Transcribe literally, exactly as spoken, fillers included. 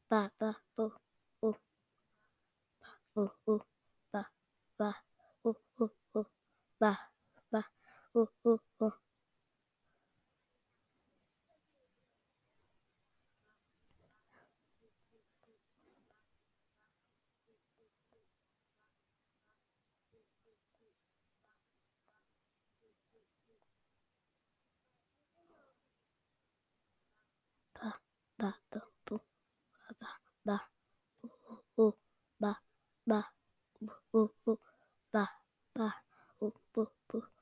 ba ba boo oo oo oo ba ba oo oo oo ba ba oo oo oo ba ba ba boo ba ba oo oo ba ba oo oo ba ba oo oo oo